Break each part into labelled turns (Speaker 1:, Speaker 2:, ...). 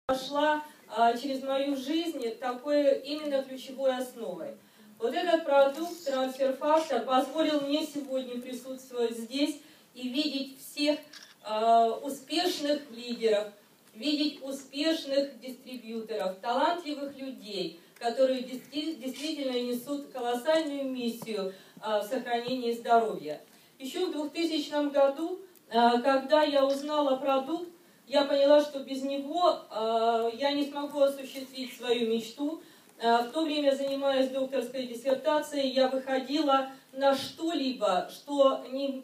Speaker 1: прошла через мою жизнь такой именно ключевой основой. Вот этот продукт, трансфер-фактор, позволил мне сегодня присутствовать здесь и видеть всех успешных лидеров, видеть успешных дистрибьюторов, талантливых людей, которые действительно несут колоссальную миссию в сохранении здоровья. Еще в 2000 году, когда я узнала продукт, я поняла, что без него я не смогу осуществить свою мечту. В то время, занимаясь докторской диссертацией, я выходила на что-либо, что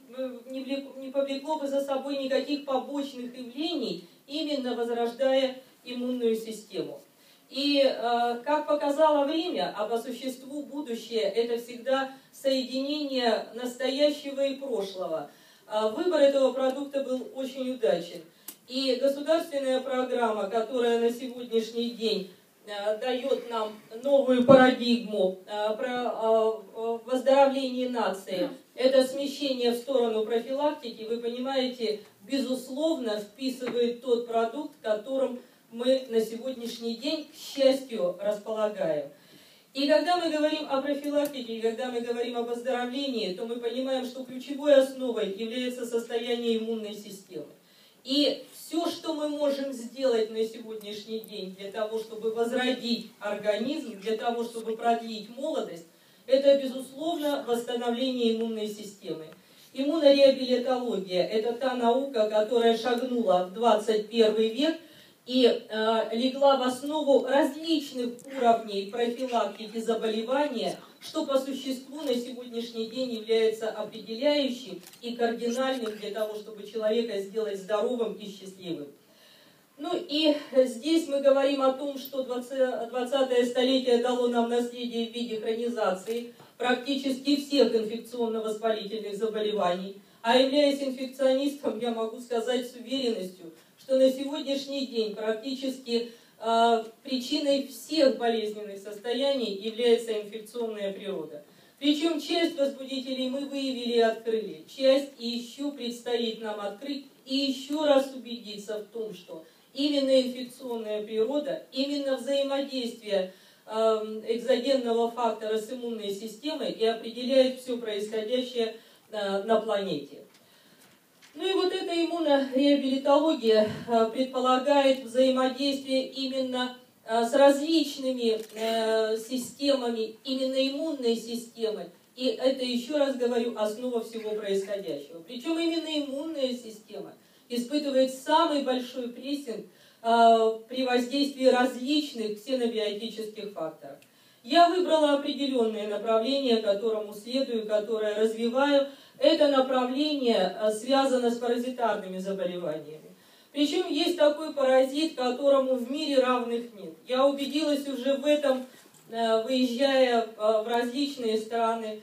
Speaker 1: не повлекло бы за собой никаких побочных явлений, именно возрождая иммунную систему. И, как показало время, а по существу будущее – это всегда соединение настоящего и прошлого. Выбор этого продукта был очень удачен. И государственная программа, которая на сегодняшний день дает нам новую парадигму про выздоровление нации, это смещение в сторону профилактики, вы понимаете, безусловно вписывает тот продукт, которым мы на сегодняшний день, к счастью, располагаем. И когда мы говорим о профилактике, и когда мы говорим об оздоровлении, то мы понимаем, что ключевой основой является состояние иммунной системы. И все, что мы можем сделать на сегодняшний день для того, чтобы возродить организм, для того, чтобы продлить молодость, это, безусловно, восстановление иммунной системы. Иммунореабилитология – это та наука, которая шагнула в 21 век и легла в основу различных уровней профилактики заболевания, что по существу на сегодняшний день является определяющим и кардинальным для того, чтобы человека сделать здоровым и счастливым. Ну и здесь мы говорим о том, что 20-е столетие дало нам наследие в виде хронизации практически всех инфекционно-воспалительных заболеваний. А являясь инфекционистом, я могу сказать с уверенностью, что на сегодняшний день практически причиной всех болезненных состояний является инфекционная природа. Причем часть возбудителей мы выявили и открыли, часть еще предстоит нам открыть и еще раз убедиться в том, что именно инфекционная природа, именно взаимодействие экзогенного фактора с иммунной системой и определяет все происходящее на планете. Ну и вот эта иммунореабилитология предполагает взаимодействие именно с различными системами, именно иммунной системы. И это, еще раз говорю, основа всего происходящего. Причем именно иммунная система испытывает самый большой прессинг при воздействии различных ксенобиотических факторов. Я выбрала определенное направление, которому следую, которое развиваю. Это направление связано с паразитарными заболеваниями. Причем есть такой паразит, которому в мире равных нет. Я убедилась уже в этом, выезжая в различные страны,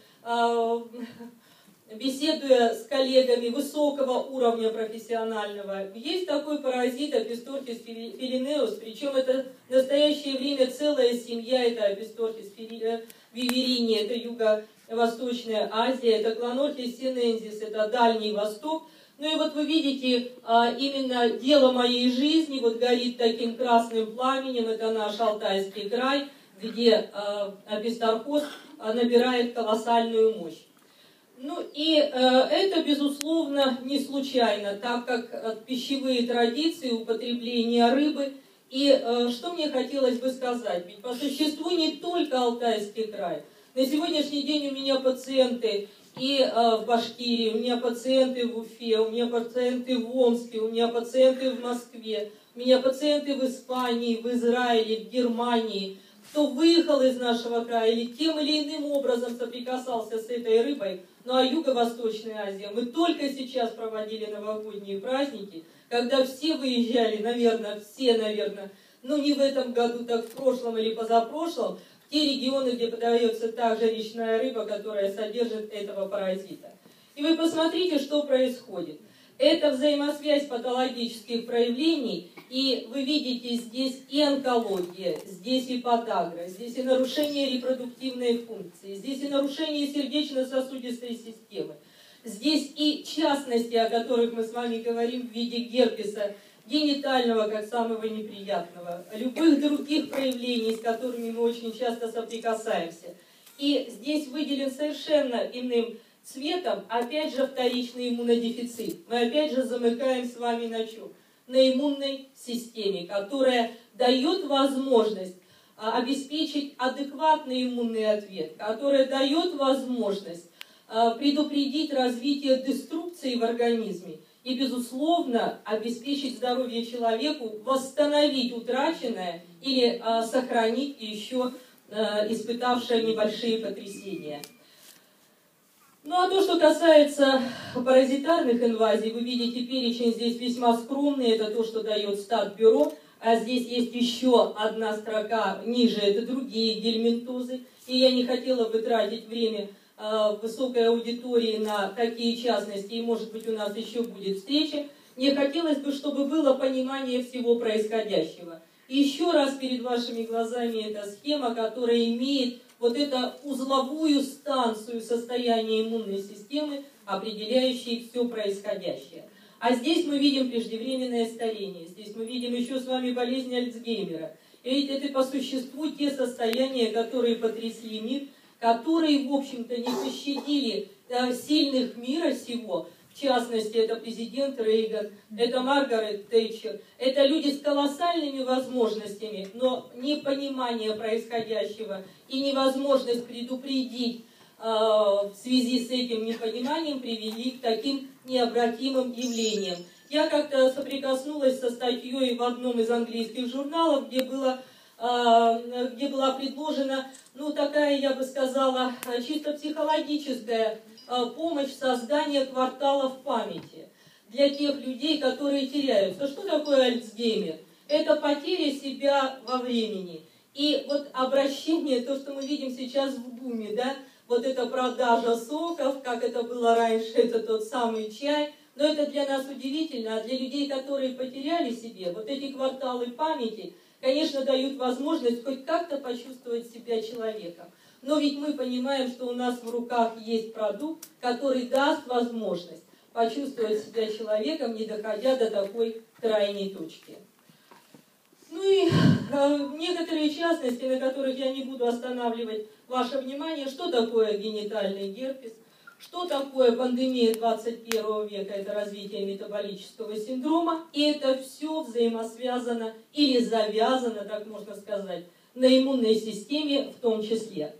Speaker 1: беседуя с коллегами высокого уровня профессионального. Есть такой паразит Апистортис филинеус, причем это в настоящее время целая семья, это Апистортис виверини, это Юго-Восточная Азия, это Клонортис синензис, это Дальний Восток. Ну и вот вы видите, именно дело моей жизни вот горит таким красным пламенем, это наш Алтайский край, где аписторхоз набирает колоссальную мощь. Ну и это, безусловно, не случайно, так как пищевые традиции, употребление рыбы. И что мне хотелось бы сказать, ведь по существу не только Алтайский край. На сегодняшний день у меня пациенты и в Башкирии, у меня пациенты в Уфе, у меня пациенты в Омске, у меня пациенты в Москве, у меня пациенты в Испании, в Израиле, в Германии. Кто выехал из нашего края или тем или иным образом соприкасался с этой рыбой, ну а Юго-Восточная Азия, мы только сейчас проводили новогодние праздники, когда все выезжали, наверное, ну не в этом году, так в прошлом или позапрошлом, в те регионы, где подается также речная рыба, которая содержит этого паразита. И вы посмотрите, что происходит. Это взаимосвязь патологических проявлений, и вы видите здесь и онкология, здесь и подагра, здесь и нарушение репродуктивной функции, здесь и нарушение сердечно-сосудистой системы, здесь и частности, о которых мы с вами говорим в виде герпеса генитального как самого неприятного, любых других проявлений, с которыми мы очень часто соприкасаемся. И здесь выделен совершенно иным цветом, опять же, вторичный иммунодефицит. Мы опять же замыкаем с вами на чем? На иммунной системе, которая дает возможность обеспечить адекватный иммунный ответ, которая дает возможность предупредить развитие деструкции в организме и, безусловно, обеспечить здоровье человеку, восстановить утраченное или сохранить еще испытавшее небольшие потрясения. Ну а то, что касается паразитарных инвазий, вы видите, перечень здесь весьма скромный, это то, что дает Статбюро, а здесь есть еще одна строка ниже, это другие гельминтозы, и я не хотела бы тратить время высокой аудитории на такие частности, и может быть у нас еще будет встреча. Мне хотелось бы, чтобы было понимание всего происходящего. И еще раз перед вашими глазами эта схема, которая имеет вот эту узловую станцию состояния иммунной системы, определяющей все происходящее. А здесь мы видим преждевременное старение, здесь мы видим еще с вами болезнь Альцгеймера. И ведь это по существу те состояния, которые потрясли мир, которые, в общем-то, не пощадили сильных мира сего. В частности, это президент Рейган, это Маргарет Тэтчер, это люди с колоссальными возможностями, но непонимание происходящего и невозможность предупредить в связи с этим непониманием привели к таким необратимым явлениям. Я как-то соприкоснулась со статьей в одном из английских журналов, где была предложена, ну, такая, я бы сказала, чисто психологическая помощь создания кварталов памяти для тех людей, которые теряются. Что такое Альцгеймер? Это потеря себя во времени. И вот обращение, то, что мы видим сейчас в буме, да, вот эта продажа соков, как это было раньше, это тот самый чай. Но это для нас удивительно, а для людей, которые потеряли себе, вот эти кварталы памяти, конечно, дают возможность хоть как-то почувствовать себя человеком. Но ведь мы понимаем, что у нас в руках есть продукт, который даст возможность почувствовать себя человеком, не доходя до такой крайней точки. Ну и некоторые частности, на которых я не буду останавливать ваше внимание, что такое генитальный герпес, что такое пандемия 21 века, это развитие метаболического синдрома, и это все взаимосвязано или завязано, так можно сказать, на иммунной системе в том числе.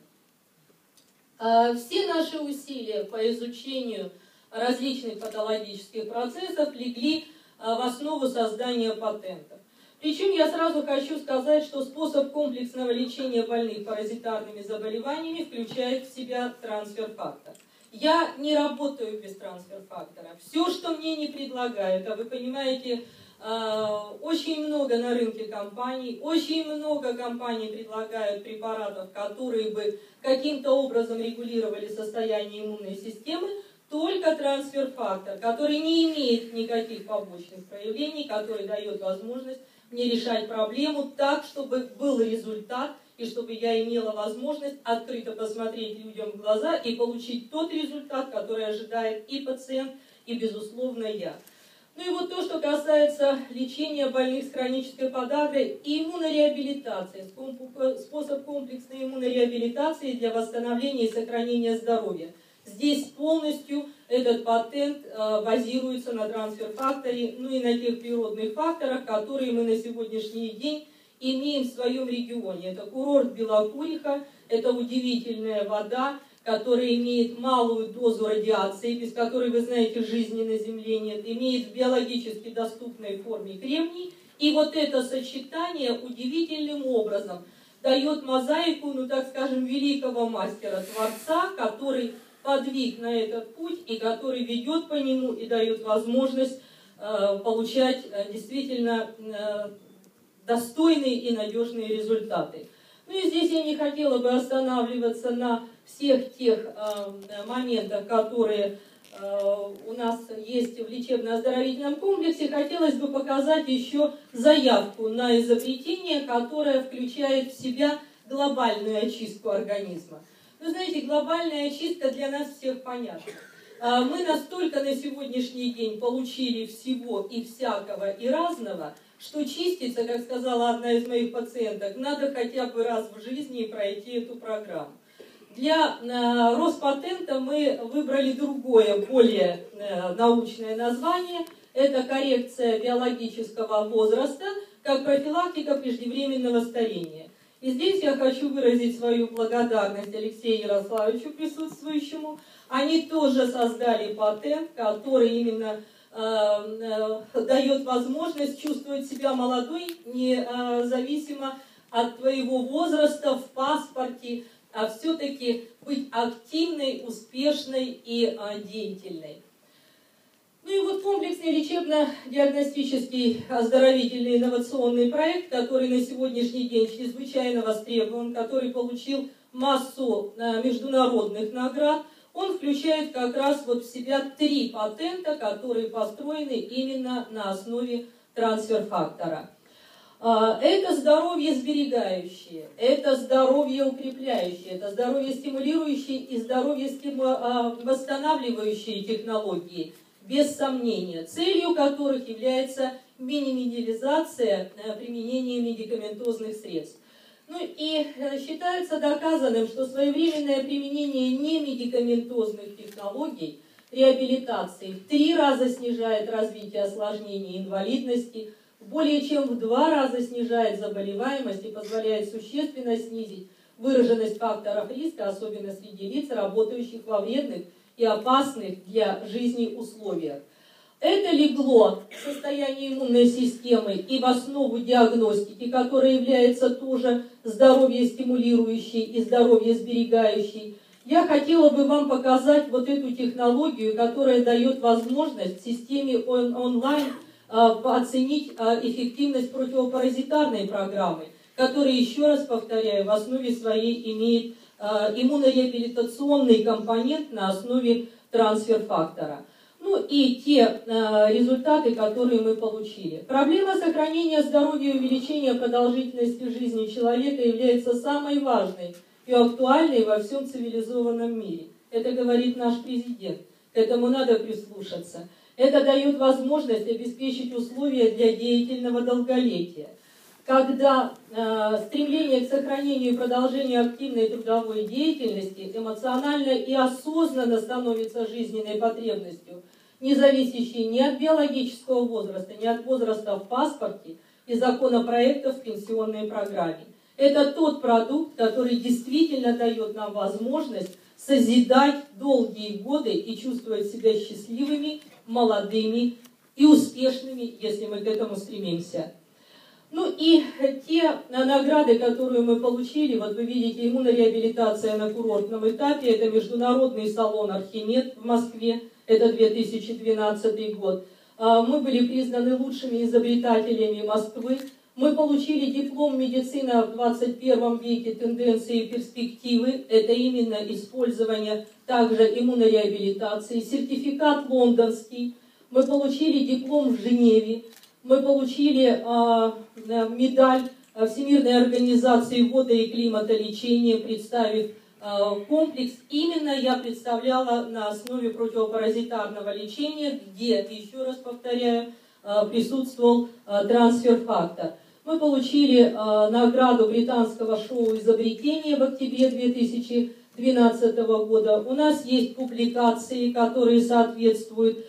Speaker 1: Все наши усилия по изучению различных патологических процессов легли в основу создания патентов. Причем я сразу хочу сказать, что способ комплексного лечения больных паразитарными заболеваниями включает в себя трансфер-фактор. Я не работаю без трансфер-фактора. Все, что мне не предлагают, а вы понимаете, очень много на рынке компаний, очень много компаний предлагают препаратов, которые бы каким-то образом регулировали состояние иммунной системы, только трансфер-фактор, который не имеет никаких побочных проявлений, который дает возможность мне решать проблему так, чтобы был результат, и чтобы я имела возможность открыто посмотреть людям в глаза и получить тот результат, который ожидает и пациент, и, безусловно, я. Ну и вот то, что касается лечения больных с хронической подагрой и иммунореабилитации, способ комплексной иммунореабилитации для восстановления и сохранения здоровья. Здесь полностью этот патент базируется на трансфер-факторе, ну и на тех природных факторах, которые мы на сегодняшний день имеем в своем регионе. Это курорт Белокуриха, это удивительная вода, которая имеет малую дозу радиации, без которой, вы знаете, жизни на Земле нет, имеет в биологически доступной форме кремний. И вот это сочетание удивительным образом дает мозаику, ну так скажем, великого мастера-творца, который подвиг на этот путь и который ведет по нему и дает возможность получать действительно достойные и надежные результаты. Ну и здесь я не хотела бы останавливаться на всех тех моментах, которые у нас есть в лечебно-оздоровительном комплексе. Хотелось бы показать еще заявку на изобретение, которое включает в себя глобальную очистку организма. Вы знаете, глобальная очистка для нас всех понятна. Мы настолько на сегодняшний день получили всего и всякого и разного, что чиститься, как сказала одна из моих пациенток, надо хотя бы раз в жизни пройти эту программу. Для Роспатента мы выбрали другое, более научное название. Это коррекция биологического возраста как профилактика преждевременного старения. И здесь я хочу выразить свою благодарность Алексею Ярославовичу, присутствующему. Они тоже создали патент, который именно дает возможность чувствовать себя молодой, независимо от твоего возраста в паспорте, а все-таки быть активной, успешной и деятельной. Ну и вот комплексный лечебно-диагностический оздоровительный инновационный проект, который на сегодняшний день чрезвычайно востребован, который получил массу международных наград, он включает как раз вот в себя 3 патента, которые построены именно на основе трансфер-фактора. Это здоровье сберегающее, это здоровье укрепляющее, это здоровье стимулирующее и здоровье восстанавливающие технологии, без сомнения, целью которых является минимизация применения медикаментозных средств. Ну и считается доказанным, что своевременное применение немедикаментозных технологий реабилитации в 3 раза снижает развитие осложнений и инвалидности, более чем в 2 раза снижает заболеваемость и позволяет существенно снизить выраженность факторов риска, особенно среди лиц, работающих во вредных и опасных для жизни условиях. Это легло в состояние иммунной системы и в основу диагностики, которая является тоже здоровье стимулирующей и здоровье сберегающей. Я хотела бы вам показать вот эту технологию, которая дает возможность в системе онлайн оценить эффективность противопаразитарной программы, которая, еще раз повторяю, в основе своей имеет иммунореабилитационный компонент на основе трансфер-фактора. Ну и те результаты, которые мы получили. Проблема сохранения здоровья и увеличения продолжительности жизни человека является самой важной и актуальной во всем цивилизованном мире. Это говорит наш президент. К этому надо прислушаться. Это дает возможность обеспечить условия для деятельного долголетия. Когда стремление к сохранению и продолжению активной трудовой деятельности эмоционально и осознанно становится жизненной потребностью, не зависящей ни от биологического возраста, ни от возраста в паспорте и законопроекта в пенсионной программе. Это тот продукт, который действительно дает нам возможность созидать долгие годы и чувствовать себя счастливыми, молодыми и успешными, если мы к этому стремимся. Ну и те награды, которые мы получили, вот вы видите, иммунореабилитация на курортном этапе, это международный салон «Архимед» в Москве, это 2012 год. Мы были признаны лучшими изобретателями Москвы. Мы получили диплом «Медицина в 21 веке. Тенденции и перспективы». Это именно использование также иммунореабилитации. Сертификат лондонский. Мы получили диплом в Женеве. Мы получили медаль Всемирной организации водо- и климатолечения, представив комплекс. Именно я представляла на основе противопаразитарного лечения, где, еще раз повторяю, присутствовал трансфер-фактор. Мы получили награду британского шоу «Изобретение» в октябре 2012 года. У нас есть публикации, которые соответствуют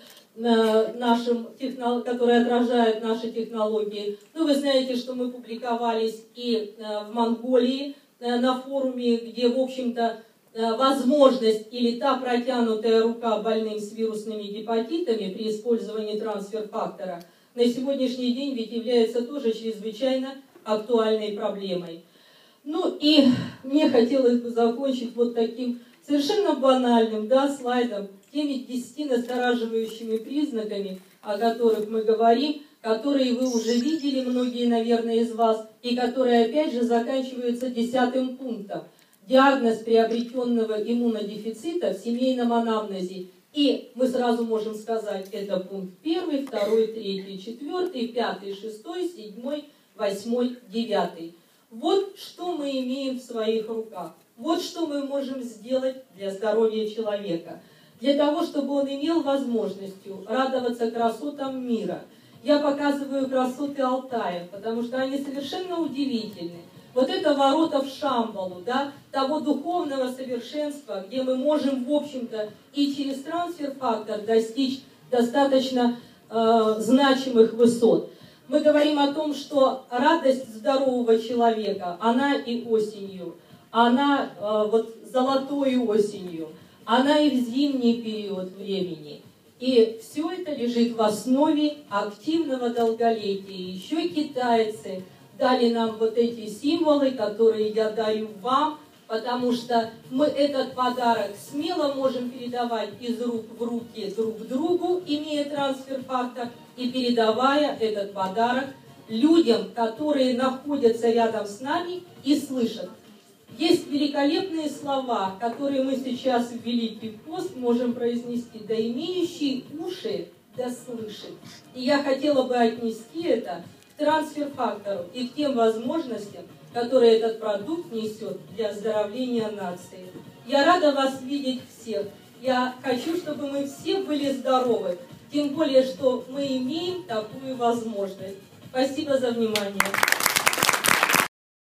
Speaker 1: которые отражают наши технологии. Ну, вы знаете, что мы публиковались и в Монголии на форуме, где, в общем-то, возможность или та протянутая рука больным с вирусными гепатитами при использовании трансфер-фактора на сегодняшний день ведь является тоже чрезвычайно актуальной проблемой. Ну и мне хотелось бы закончить вот таким совершенно банальным слайдом, теми 10 настораживающими признаками, о которых мы говорим, которые вы уже видели, многие, наверное, из вас, и которые, опять же, заканчиваются 10 пунктом. Диагноз приобретенного иммунодефицита в семейном анамнезе. И мы сразу можем сказать, это пункт 1, 2, 3, 4, 5, 6, 7, 8, 9. Вот что мы имеем в своих руках. Вот что мы можем сделать для здоровья человека. для того, чтобы он имел возможностью радоваться красотам мира. Я показываю красоты Алтая, потому что они совершенно удивительны. Вот это ворота в Шамбалу, да, того духовного совершенства, где мы можем, в общем-то, и через трансфер-фактор достичь достаточно значимых высот. Мы говорим о том, что радость здорового человека, она и осенью, она вот золотой осенью, она и в зимний период времени. И все это лежит в основе активного долголетия. Еще китайцы дали нам вот эти символы, которые я даю вам, потому что мы этот подарок смело можем передавать из рук в руки друг другу, имея трансфер-фактор, и передавая этот подарок людям, которые находятся рядом с нами и слышат. Есть великолепные слова, которые мы сейчас в Великий пост можем произнести, да имеющие уши да слышит. И я хотела бы отнести это к трансфер-фактору и к тем возможностям, которые этот продукт несет для оздоровления нации. Я рада вас видеть всех. Я хочу, чтобы мы все были здоровы, тем более, что мы имеем такую возможность. Спасибо за внимание.